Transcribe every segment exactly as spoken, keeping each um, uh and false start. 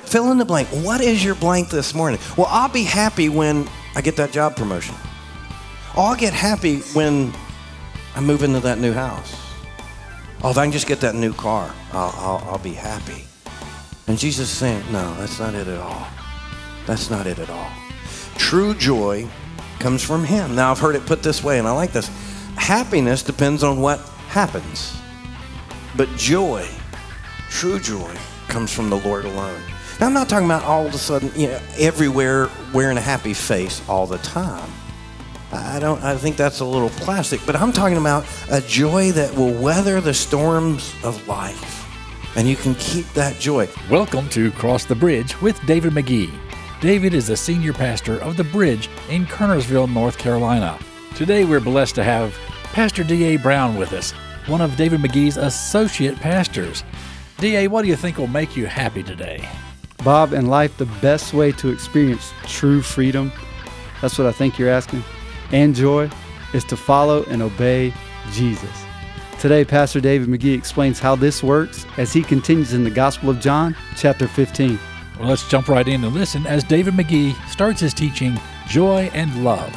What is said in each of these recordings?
Fill in the blank. What is your blank this morning? Well, I'll be happy when I get that job promotion. I'll get happy when I move into that new house. Oh, if I can just get that new car, I'll, I'll, I'll be happy. And Jesus is saying, no, that's not it at all. That's not it at all. True joy comes from him. Now, I've heard it put this way, and I like this. Happiness depends on what happens. But joy, true joy, comes from the Lord alone. Now, I'm not talking about all of a sudden, you know, everywhere wearing a happy face all the time. I don't. I think that's a little plastic, but I'm talking about a joy that will weather the storms of life, and you can keep that joy. Welcome to Cross the Bridge with David McGee. David is the senior pastor of The Bridge in Kernersville, North Carolina. Today we're blessed to have Pastor D A Brown with us, one of David McGee's associate pastors. D A, what do you think will make you happy today? Bob, in life, the best way to experience true freedom, that's what I think you're asking, and joy, is to follow and obey Jesus. Today, Pastor David McGee explains how this works as he continues in the Gospel of John, chapter fifteen. Well, let's jump right in and listen as David McGee starts his teaching, Joy and Love.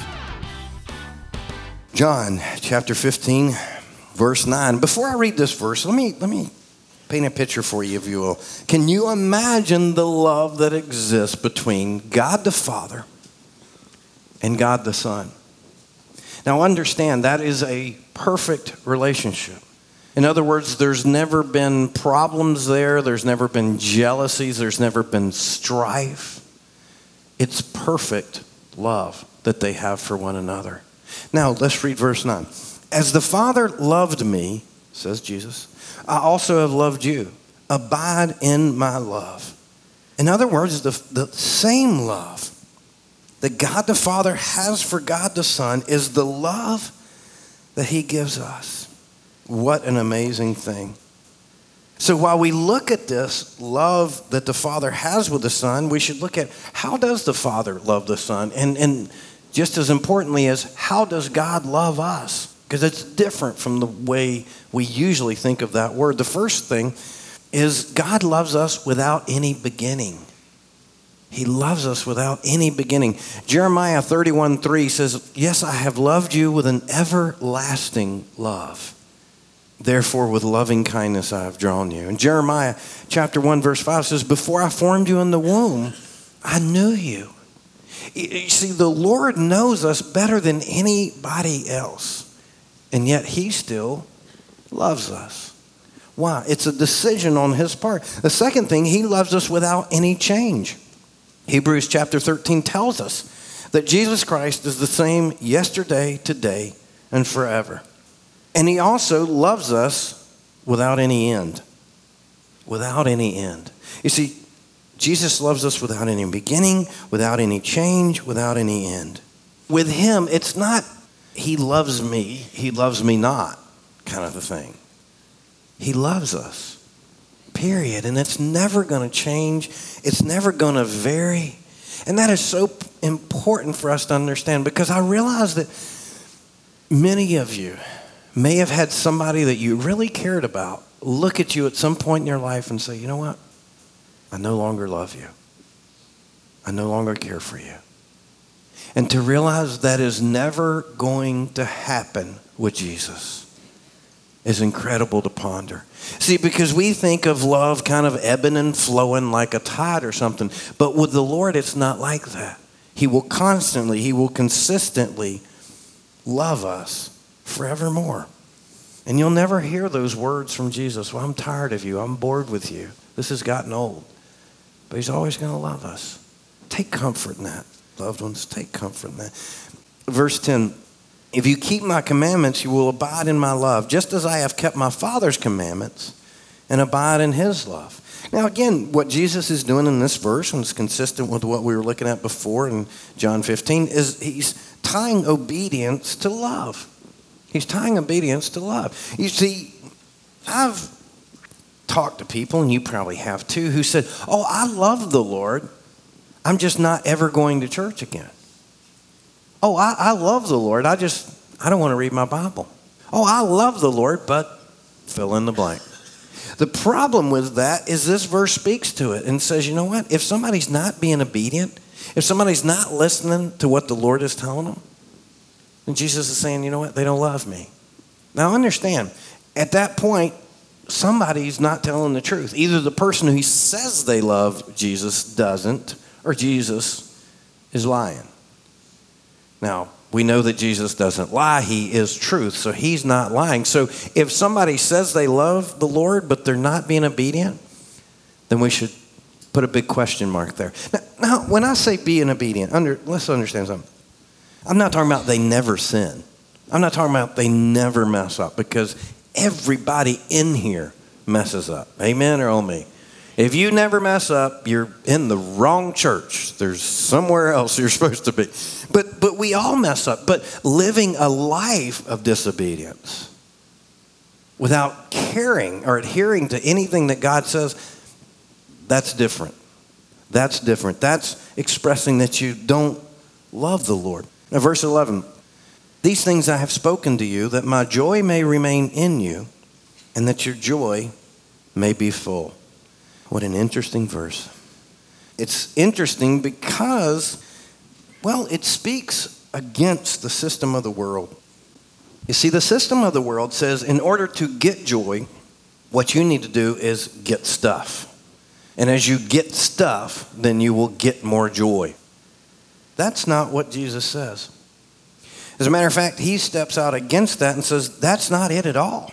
John chapter fifteen, verse nine. Before I read this verse, let me let me paint a picture for you, if you will. Can you imagine the love that exists between God the Father and God the Son? Now understand, that is a perfect relationship. In other words, there's never been problems there. There's never been jealousies. There's never been strife. It's perfect love that they have for one another. Now, let's read verse nine. As the Father loved me, says Jesus, I also have loved you. Abide in my love. In other words, the, the same love that God the Father has for God the Son is the love that he gives us. What an amazing thing. So while we look at this love that the Father has with the Son, we should look at how does the Father love the Son? And, and just as importantly as how does God love us? Because it's different from the way we usually think of that word. The first thing is God loves us without any beginning. He loves us without any beginning. Jeremiah thirty-one three says, yes, I have loved you with an everlasting love. Therefore, with loving kindness I have drawn you. And Jeremiah chapter one verse five says, before I formed you in the womb, I knew you. You see, the Lord knows us better than anybody else. And yet he still loves us. Why? It's a decision on his part. The second thing, he loves us without any change. Hebrews chapter thirteen tells us that Jesus Christ is the same yesterday, today, and forever. And he also loves us without any end. Without any end. You see, Jesus loves us without any beginning, without any change, without any end. With him, it's not he loves me, he loves me not kind of a thing. He loves us. Period. And it's never going to change. It's never going to vary. And that is so important for us to understand, because I realize that many of you may have had somebody that you really cared about look at you at some point in your life and say, you know what? I no longer love you. I no longer care for you. And to realize that is never going to happen with Jesus is incredible to ponder. See, because we think of love kind of ebbing and flowing like a tide or something. But with the Lord, it's not like that. He will constantly, he will consistently love us forevermore. And you'll never hear those words from Jesus. Well, I'm tired of you. I'm bored with you. This has gotten old. But he's always going to love us. Take comfort in that, loved ones. Take comfort in that. Verse ten. If you keep my commandments, you will abide in my love, just as I have kept my Father's commandments and abide in his love. Now, again, what Jesus is doing in this verse, and it's consistent with what we were looking at before in John fifteen, is he's tying obedience to love. He's tying obedience to love. You see, I've talked to people, and you probably have too, who said, oh, I love the Lord. I'm just not ever going to church again. Oh, I, I love the Lord. I just, I don't want to read my Bible. Oh, I love the Lord, but fill in the blank. The problem with that is this verse speaks to it and says, you know what? If somebody's not being obedient, if somebody's not listening to what the Lord is telling them, then Jesus is saying, you know what? They don't love me. Now understand, at that point, somebody's not telling the truth. Either the person who says they love Jesus doesn't, or Jesus is lying. Now, we know that Jesus doesn't lie. He is truth, so he's not lying. So if somebody says they love the Lord, but they're not being obedient, then we should put a big question mark there. Now, now when I say being obedient, under, let's understand something. I'm not talking about they never sin. I'm not talking about they never mess up, because everybody in here messes up. Amen or oh me? If you never mess up, you're in the wrong church. There's somewhere else you're supposed to be. But but we all mess up. But living a life of disobedience without caring or adhering to anything that God says, that's different. That's different. That's expressing that you don't love the Lord. Now, verse eleven, these things I have spoken to you, that my joy may remain in you, and that your joy may be full. What an interesting verse. It's interesting because, well, it speaks against the system of the world. You see, the system of the world says in order to get joy, what you need to do is get stuff. And as you get stuff, then you will get more joy. That's not what Jesus says. As a matter of fact, he steps out against that and says, that's not it at all.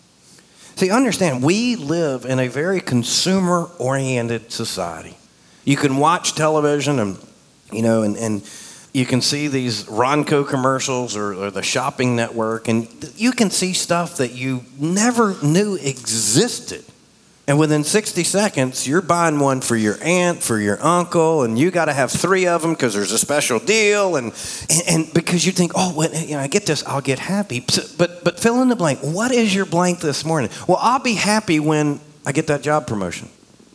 See, understand, we live in a very consumer-oriented society. You can watch television and, you know, and, and you can see these Ronco commercials or, or the shopping network, and you can see stuff that you never knew existed. And within sixty seconds, you're buying one for your aunt, for your uncle, and you got to have three of them because there's a special deal. And, and, and because you think, oh, when you know, I get this, I'll get happy. But, but fill in the blank. What is your blank this morning? Well, I'll be happy when I get that job promotion.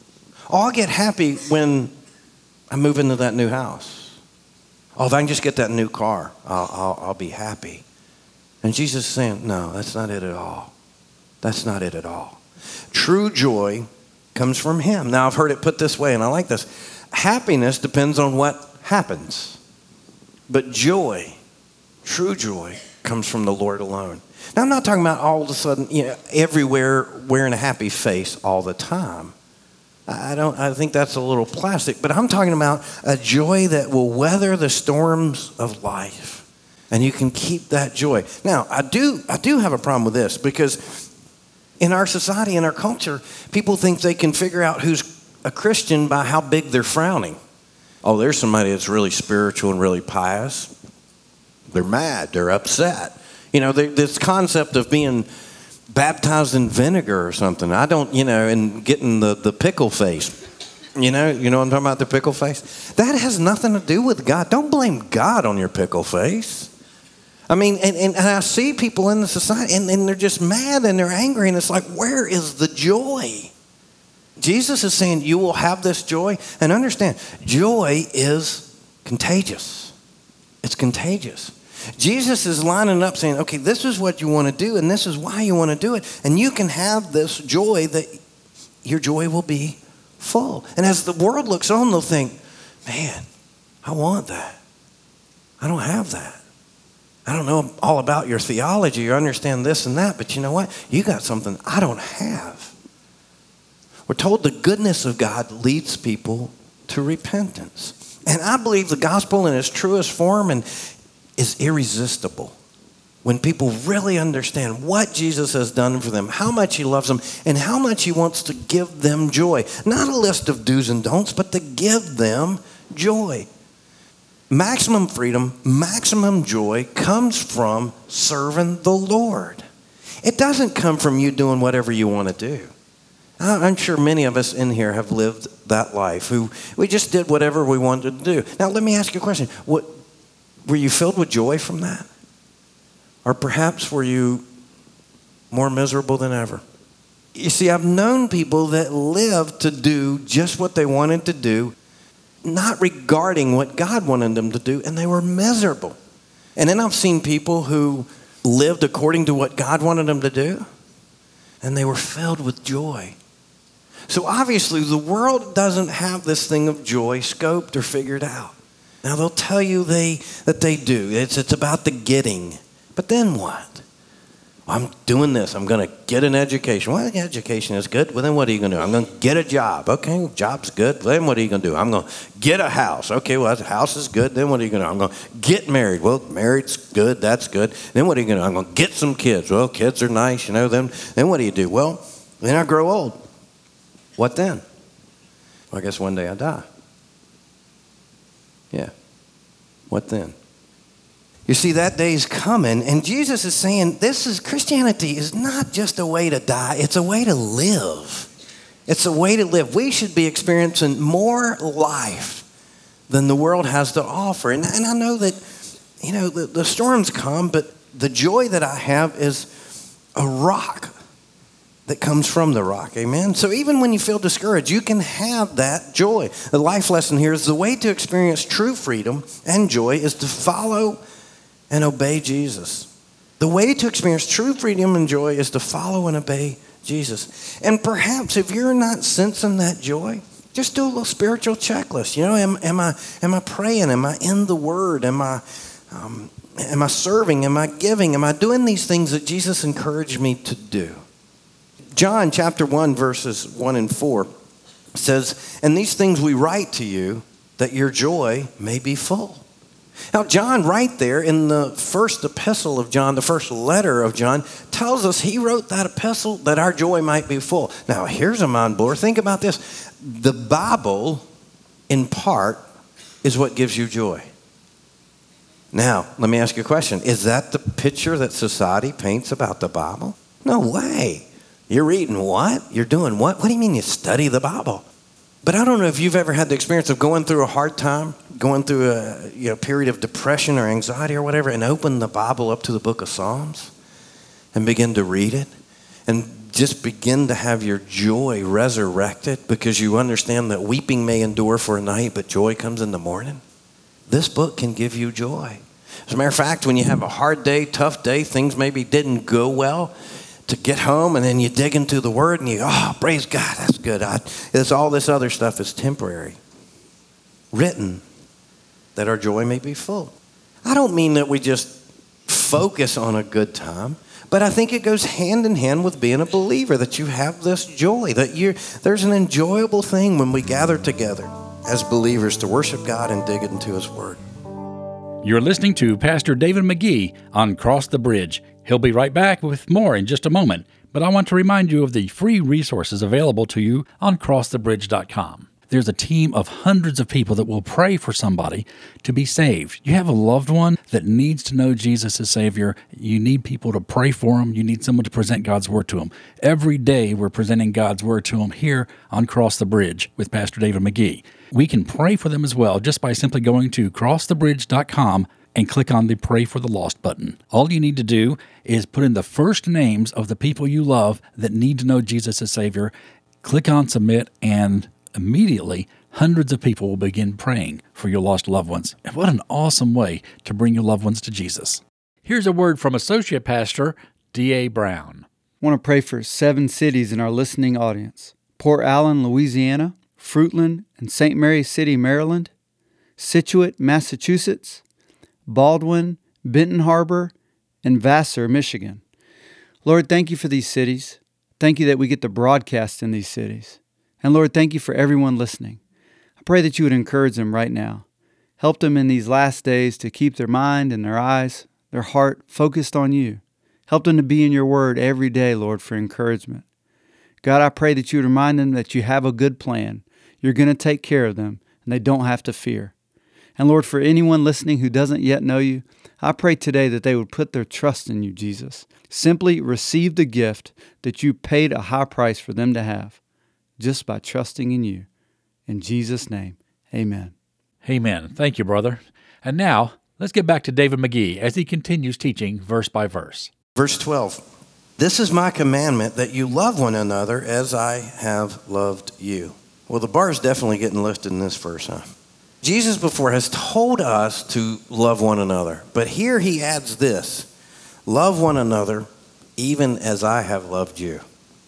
Oh, I'll get happy when I move into that new house. Oh, if I can just get that new car, I'll, I'll, I'll be happy. And Jesus is saying, no, that's not it at all. That's not it at all. True joy comes from him. Now, I've heard it put this way, and I like this. Happiness depends on what happens. But joy, true joy, comes from the Lord alone. Now, I'm not talking about all of a sudden, you know, everywhere wearing a happy face all the time. I don't. I think that's a little plastic. But I'm talking about a joy that will weather the storms of life. And you can keep that joy. Now, I do, I do have a problem with this, because in our society, in our culture, people think they can figure out who's a Christian by how big they're frowning. Oh, there's somebody that's really spiritual and really pious. They're mad. They're upset. You know, this concept of being baptized in vinegar or something. I don't, you know, and getting the, the pickle face. You know, you know what I'm talking about, the pickle face? That has nothing to do with God. Don't blame God on your pickle face. I mean, and, and, and I see people in the society, and, and they're just mad and they're angry, and it's like, where is the joy? Jesus is saying you will have this joy. And understand, joy is contagious. It's contagious. Jesus is lining up saying, okay, this is what you want to do, and this is why you want to do it. And you can have this joy that your joy will be full. And as the world looks on, they'll think, man, I want that. I don't have that. I don't know all about your theology or understand this and that, but you know what? You got something I don't have. We're told the goodness of God leads people to repentance. And I believe the gospel in its truest form and is irresistible. When people really understand what Jesus has done for them, how much he loves them, and how much he wants to give them joy. Not a list of do's and don'ts, but to give them joy. Maximum freedom, maximum joy comes from serving the Lord. It doesn't come from you doing whatever you want to do. I'm sure many of us in here have lived that life, who we just did whatever we wanted to do. Now, let me ask you a question. What, were you filled with joy from that? Or perhaps were you more miserable than ever? You see, I've known people that lived to do just what they wanted to do, not regarding what God wanted them to do, and they were miserable. And then I've seen people who lived according to what God wanted them to do, and they were filled with joy. So obviously, the world doesn't have this thing of joy scoped or figured out. Now, they'll tell you they that they do. It's, it's about the getting. But then what? I'm doing this. I'm going to get an education. Well, education is good. Well, then what are you going to do? I'm going to get a job. Okay, job's good. Then what are you going to do? I'm going to get a house. Okay, well, the house is good. Then what are you going to do? I'm going to get married. Well, married's good. That's good. Then what are you going to do? I'm going to get some kids. Well, kids are nice, you know. Then, then what do you do? Well, then I grow old. What then? Well, I guess one day I die. Yeah. What then? You see, that day's coming, and Jesus is saying, this is Christianity is not just a way to die, it's a way to live. It's a way to live. We should be experiencing more life than the world has to offer. And, and I know that, you know, the, the storms come, but the joy that I have is a rock that comes from the rock, amen? So even when you feel discouraged, you can have that joy. The life lesson here is the way to experience true freedom and joy is to follow and obey Jesus. The way to experience true freedom and joy is to follow and obey Jesus. And perhaps if you're not sensing that joy, just do a little spiritual checklist. You know, am, am I am I praying? Am I in the Word? Am I um, am I serving? Am I giving? Am I doing these things that Jesus encouraged me to do? John chapter one, verses one and four says, "And these things we write to you, that your joy may be full." Now, John, right there in the first epistle of John, the first letter of John, tells us he wrote that epistle that our joy might be full. Now, here's a mind blower. Think about this. The Bible, in part, is what gives you joy. Now, let me ask you a question. Is that the picture that society paints about the Bible? No way. You're reading what? You're doing what? What do you mean you study the Bible? But I don't know if you've ever had the experience of going through a hard time, going through a you know, period of depression or anxiety or whatever, and open the Bible up to the book of Psalms and begin to read it and just begin to have your joy resurrected because you understand that weeping may endure for a night, but joy comes in the morning. This book can give you joy. As a matter of fact, when you have a hard day, tough day, things maybe didn't go well, to get home and then you dig into the Word and you, oh, praise God, that's good. I, it's all this other stuff is temporary. Written that our joy may be full. I don't mean that we just focus on a good time, but I think it goes hand in hand with being a believer, that you have this joy, that you there's an enjoyable thing when we gather together as believers to worship God and dig into His Word. You're listening to Pastor David McGee on Cross the Bridge. He'll be right back with more in just a moment, but I want to remind you of the free resources available to you on cross the bridge dot com. There's a team of hundreds of people that will pray for somebody to be saved. You have a loved one that needs to know Jesus as Savior. You need people to pray for them. You need someone to present God's Word to them. Every day we're presenting God's Word to them here on Cross the Bridge with Pastor David McGee. We can pray for them as well just by simply going to cross the bridge dot com and click on the Pray for the Lost button. All you need to do is put in the first names of the people you love that need to know Jesus as Savior, click on Submit, and immediately hundreds of people will begin praying for your lost loved ones. And what an awesome way to bring your loved ones to Jesus. Here's a word from Associate Pastor D A Brown. I want to pray for seven cities in our listening audience: Port Allen, Louisiana; Fruitland and Saint Mary City, Maryland; Scituate, Massachusetts; Baldwin, Benton Harbor, and Vassar, Michigan. Lord, thank you for these cities. Thank you that we get to broadcast in these cities. And Lord, thank you for everyone listening. I pray that you would encourage them right now. Help them in these last days to keep their mind and their eyes, their heart focused on you. Help them to be in your word every day, Lord, for encouragement. God, I pray that you would remind them that you have a good plan. You're going to take care of them, and they don't have to fear. And Lord, for anyone listening who doesn't yet know you, I pray today that they would put their trust in you, Jesus. Simply receive the gift that you paid a high price for them to have, just by trusting in you. In Jesus' name, amen. Amen. Thank you, brother. And now, let's get back to David McGee as he continues teaching verse by verse. Verse twelve, "This is my commandment, that you love one another as I have loved you." Well, the bar is definitely getting lifted in this verse, huh? Jesus before has told us to love one another, but here he adds this: love one another even as I have loved you.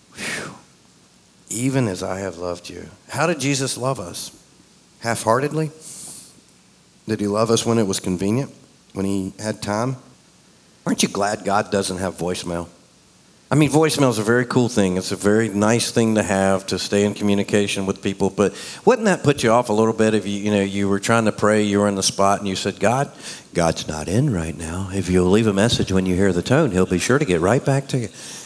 even as I have loved you. How did Jesus love us? Half-heartedly? Did he love us when it was convenient, when he had time? Aren't you glad God doesn't have voicemail? I mean, voicemail is a very cool thing. It's a very nice thing to have to stay in communication with people. But wouldn't that put you off a little bit if you, you know, you were trying to pray, you were in the spot, and you said, God, God's not in right now. If you'll leave a message when you hear the tone, he'll be sure to get right back to you.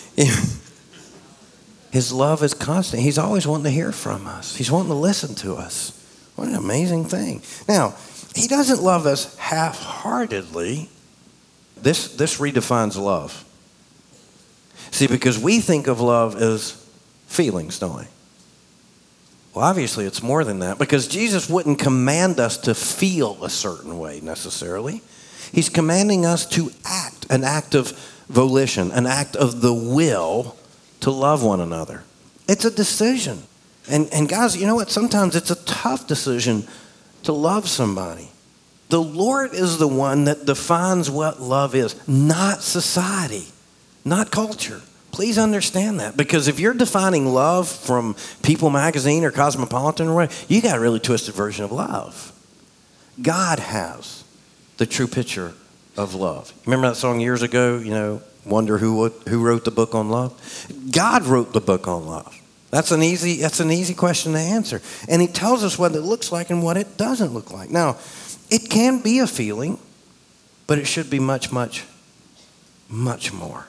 His love is constant. He's always wanting to hear from us. He's wanting to listen to us. What an amazing thing. Now, he doesn't love us half-heartedly. This, this redefines love. See, because we think of love as feelings, don't we? Well, obviously it's more than that, because Jesus wouldn't command us to feel a certain way necessarily. He's commanding us to act, an act of volition, an act of the will to love one another. It's a decision. And, and guys, you know what? Sometimes it's a tough decision to love somebody. The Lord is the one that defines what love is, not society. Not culture. Please understand that. Because if you're defining love from People Magazine or Cosmopolitan or whatever, you got a really twisted version of love. God has the true picture of love. Remember that song years ago, you know, wonder who who wrote the book on love? God wrote the book on love. That's an easy, that's an easy question to answer. And he tells us what it looks like and what it doesn't look like. Now, it can be a feeling, but it should be much, much, much more.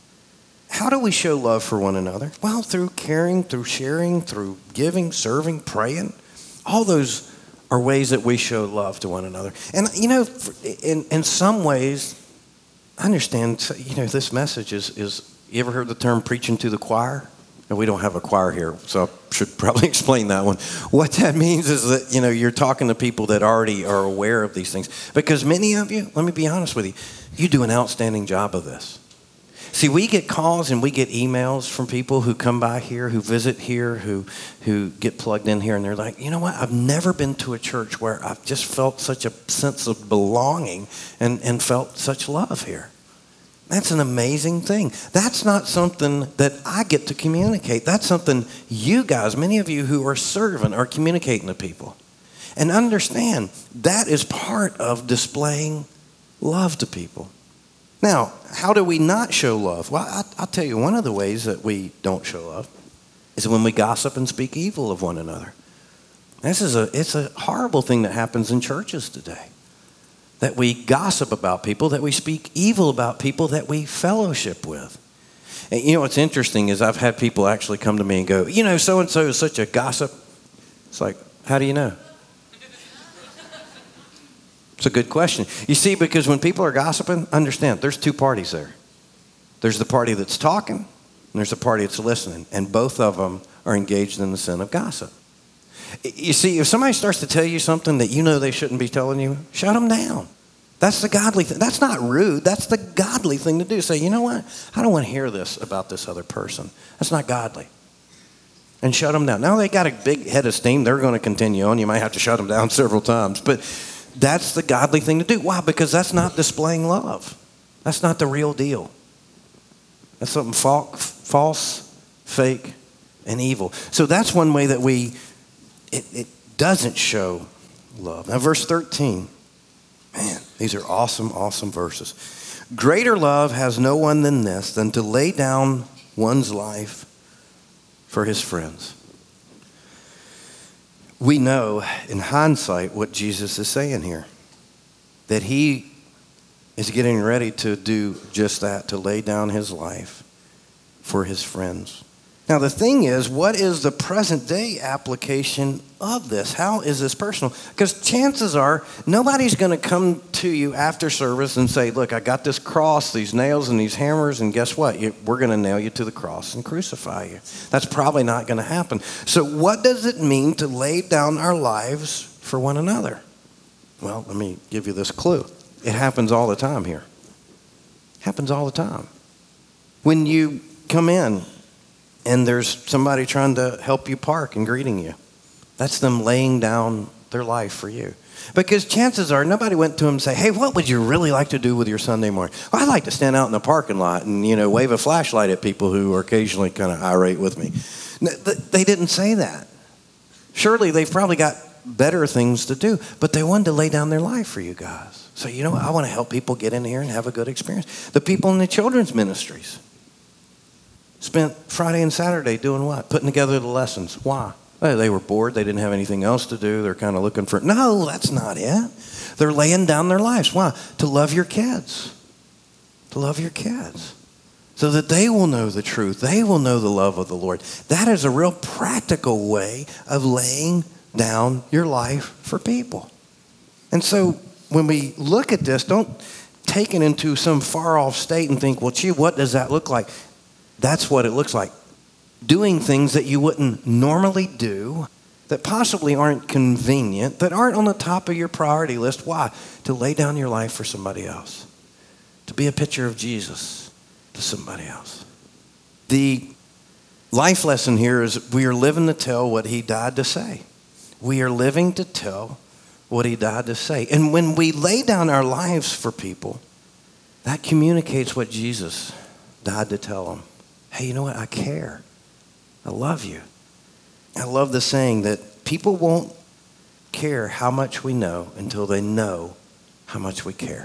How do we show love for one another? Well, through caring, through sharing, through giving, serving, praying. All those are ways that we show love to one another. And, you know, in, in some ways, I understand, you know, this message is, is, you ever heard the term preaching to the choir? And we don't have a choir here, so I should probably explain that one. What that means is that, you know, you're talking to people that already are aware of these things. Because many of you, let me be honest with you, you do an outstanding job of this. See, we get calls and we get emails from people who come by here, who visit here, who who get plugged in here, and they're like, you know what, I've never been to a church where I've just felt such a sense of belonging and, and felt such love here. That's an amazing thing. That's not something that I get to communicate. That's something you guys, many of you who are serving, are communicating to people. And understand, that is part of displaying love to people. Now, how do we not show love? Well, I, I'll tell you, one of the ways that we don't show love is when we gossip and speak evil of one another. This is a, it's a horrible thing that happens in churches today. That we gossip about people, that we speak evil about people that we fellowship with. And you know what's interesting is I've had people actually come to me and go, you know, so-and-so is such a gossip. It's like, how do you know? It's a good question. You see, because when people are gossiping, understand, there's two parties there. There's the party that's talking, and there's the party that's listening. And both of them are engaged in the sin of gossip. You see, if somebody starts to tell you something that you know they shouldn't be telling you, shut them down. That's the godly thing. That's not rude. That's the godly thing to do. Say, you know what? I don't want to hear this about this other person. That's not godly. And shut them down. Now they got a big head of steam. They're going to continue on. You might have to shut them down several times. But that's the godly thing to do. Why? Because that's not displaying love. That's not the real deal. That's something false, fake, and evil. So that's one way that we, it, it doesn't show love. Now, verse thirteen. Man, these are awesome, awesome verses. Greater love has no one than this, than to lay down one's life for his friends. We know in hindsight what Jesus is saying here, that he is getting ready to do just that, to lay down his life for his friends. Now, the thing is, what is the present day application of this? How is this personal? Because chances are, nobody's going to come to you after service and say, look, I got this cross, these nails and these hammers, and guess what? We're going to nail you to the cross and crucify you. That's probably not going to happen. So what does it mean to lay down our lives for one another? Well, let me give you this clue. It happens all the time here. It happens all the time. When you come in, and there's somebody trying to help you park and greeting you. That's them laying down their life for you. Because chances are nobody went to him and say, hey, what would you really like to do with your Sunday morning? Well, I'd like to stand out in the parking lot and, you know, wave a flashlight at people who are occasionally kind of irate with me. They didn't say that. Surely they've probably got better things to do, but they wanted to lay down their life for you guys. So, you know what? I want to help people get in here and have a good experience. The people in the children's ministries spent Friday and Saturday doing what? Putting together the lessons. Why? Well, they were bored. They didn't have anything else to do. They're kind of looking for, no, that's not it. They're laying down their lives. Why? To love your kids. To love your kids. So that they will know the truth. They will know the love of the Lord. That is a real practical way of laying down your life for people. And so when we look at this, don't take it into some far off state and think, well, gee, what does that look like? That's what it looks like. Doing things that you wouldn't normally do, that possibly aren't convenient, that aren't on the top of your priority list. Why? To lay down your life for somebody else. To be a picture of Jesus to somebody else. The life lesson here is we are living to tell what he died to say. We are living to tell what he died to say. And when we lay down our lives for people, that communicates what Jesus died to tell them. Hey, you know what? I care. I love you. I love the saying that people won't care how much we know until they know how much we care.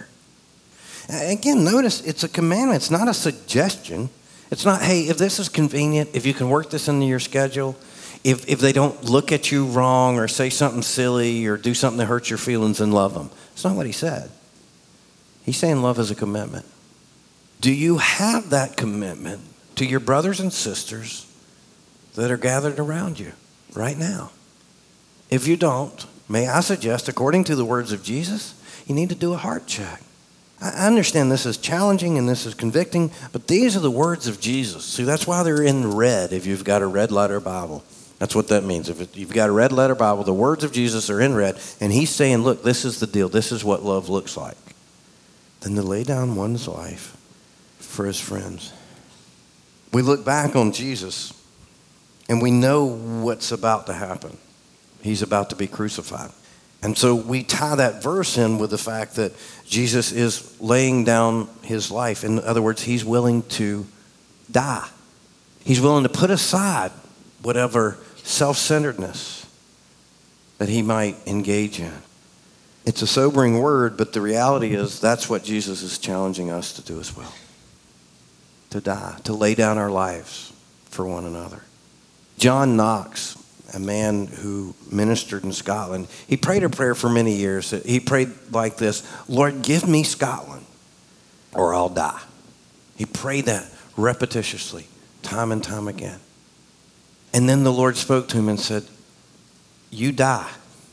Again, notice it's a commandment. It's not a suggestion. It's not, hey, if this is convenient, if you can work this into your schedule, if if they don't look at you wrong or say something silly or do something that hurts your feelings, and love them. It's not what he said. He's saying love is a commitment. Do you have that commitment to your brothers and sisters that are gathered around you right now? If you don't, may I suggest, according to the words of Jesus, you need to do a heart check. I understand this is challenging and this is convicting, but these are the words of Jesus. See, that's why they're in red if you've got a red letter Bible. That's what that means. If you've got a red letter Bible, the words of Jesus are in red, and he's saying, look, this is the deal. This is what love looks like. Then to lay down one's life for his friends. We look back on Jesus, and we know what's about to happen. He's about to be crucified. And so we tie that verse in with the fact that Jesus is laying down his life. In other words, he's willing to die. He's willing to put aside whatever self-centeredness that he might engage in. It's a sobering word, but the reality is that's what Jesus is challenging us to do as well. To die, to lay down our lives for one another. John Knox, a man who ministered in Scotland, he prayed a prayer for many years. He prayed like this: Lord, give me Scotland or I'll die. He prayed that repetitiously, time and time again. And then the Lord spoke to him and said, you die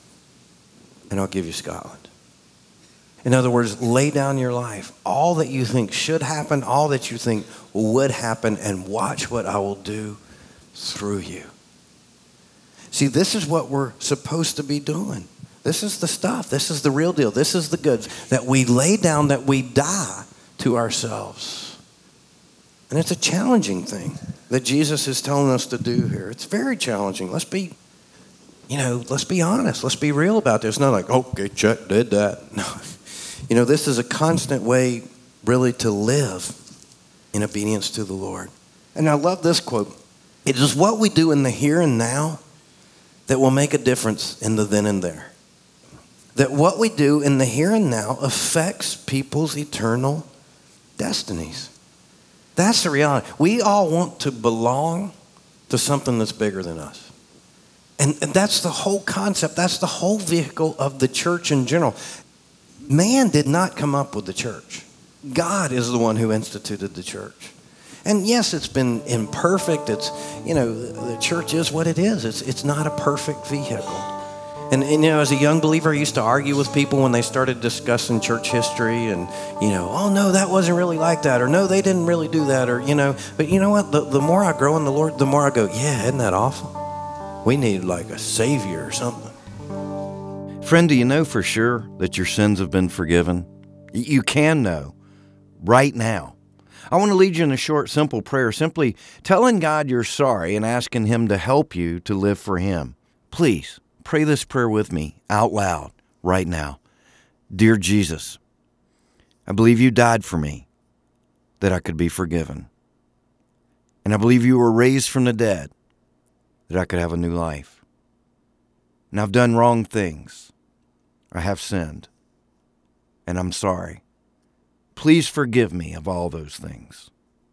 and I'll give you Scotland. In other words, lay down your life. All that you think should happen, all that you think would happen, and watch what I will do through you. See, this is what we're supposed to be doing. This is the stuff. This is the real deal. This is the goods that we lay down, that we die to ourselves. And it's a challenging thing that Jesus is telling us to do here. It's very challenging. Let's be, you know, let's be honest. Let's be real about this. It's not like, okay, check, did that. No. You know, this is a constant way really to live in obedience to the Lord. And I love this quote. It is what we do in the here and now that will make a difference in the then and there. That what we do in the here and now affects people's eternal destinies. That's the reality. We all want to belong to something that's bigger than us. And, and that's the whole concept. That's the whole vehicle of the church in general. Man did not come up with the church. God is the one who instituted the church. And yes, it's been imperfect. It's, you know, the church is what it is. It's it's not a perfect vehicle. And, and, you know, as a young believer, I used to argue with people when they started discussing church history and, you know, oh, no, that wasn't really like that. Or, no, they didn't really do that. Or, you know, but you know what? The, the more I grow in the Lord, the more I go, yeah, isn't that awful? We need like a savior or something. Friend, do you know for sure that your sins have been forgiven? You can know right now. I want to lead you in a short, simple prayer, simply telling God you're sorry and asking Him to help you to live for Him. Please pray this prayer with me out loud right now. Dear Jesus, I believe you died for me that I could be forgiven. And I believe you were raised from the dead that I could have a new life. And I've done wrong things. I have sinned. And I'm sorry. Please forgive me of all those things.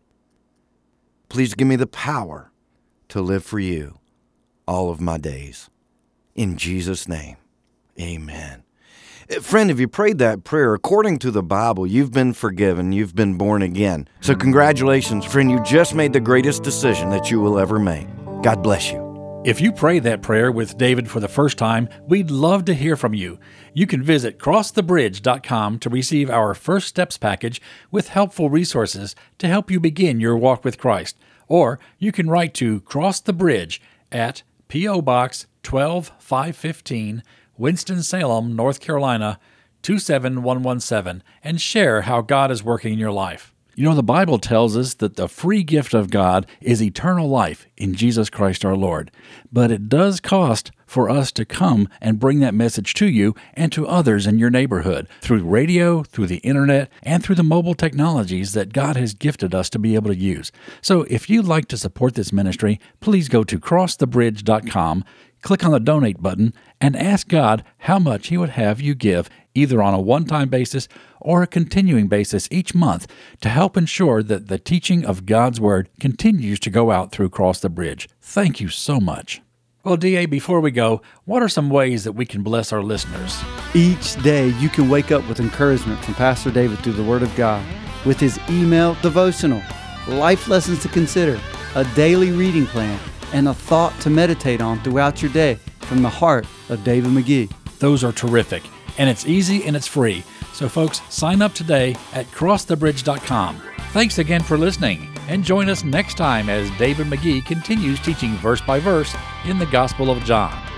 Please give me the power to live for you all of my days. In Jesus' name, amen. Friend, if you prayed that prayer, according to the Bible, you've been forgiven, you've been born again. So congratulations, friend, you just made the greatest decision that you will ever make. God bless you. If you prayed that prayer with David for the first time, we'd love to hear from you. You can visit cross the bridge dot com to receive our First Steps package with helpful resources to help you begin your walk with Christ. Or you can write to Cross the Bridge at P O. Box twelve five fifteen, Winston-Salem, North Carolina, two seven one one seven, and share how God is working in your life. You know, the Bible tells us that the free gift of God is eternal life in Jesus Christ our Lord. But it does cost for us to come and bring that message to you and to others in your neighborhood through radio, through the internet, and through the mobile technologies that God has gifted us to be able to use. So if you'd like to support this ministry, please go to cross the bridge dot com, click on the donate button, and ask God how much He would have you give, either on a one-time basis or a continuing basis each month, to help ensure that the teaching of God's Word continues to go out through Cross the Bridge. Thank you so much. Well, D A, before we go, what are some ways that we can bless our listeners? Each day you can wake up with encouragement from Pastor David through the Word of God with his email devotional, life lessons to consider, a daily reading plan, and a thought to meditate on throughout your day from the heart of David McGee. Those are terrific, and it's easy and it's free. So folks, sign up today at cross the bridge dot com. Thanks again for listening, and join us next time as David McGee continues teaching verse by verse in the Gospel of John.